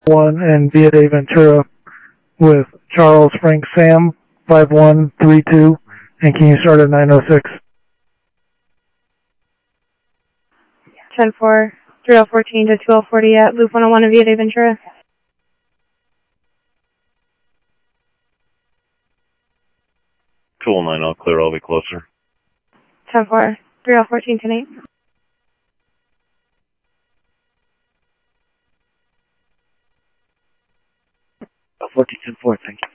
1 and Via de Ventura with Charles Frank Sam 5132, and can you start at 906? 10-4, 3014 to 1240 at Loop 101 in Via de Ventura. Cool 9, all clear, I'll be closer. 10-4, 3014 to 8. 14-4, thank you.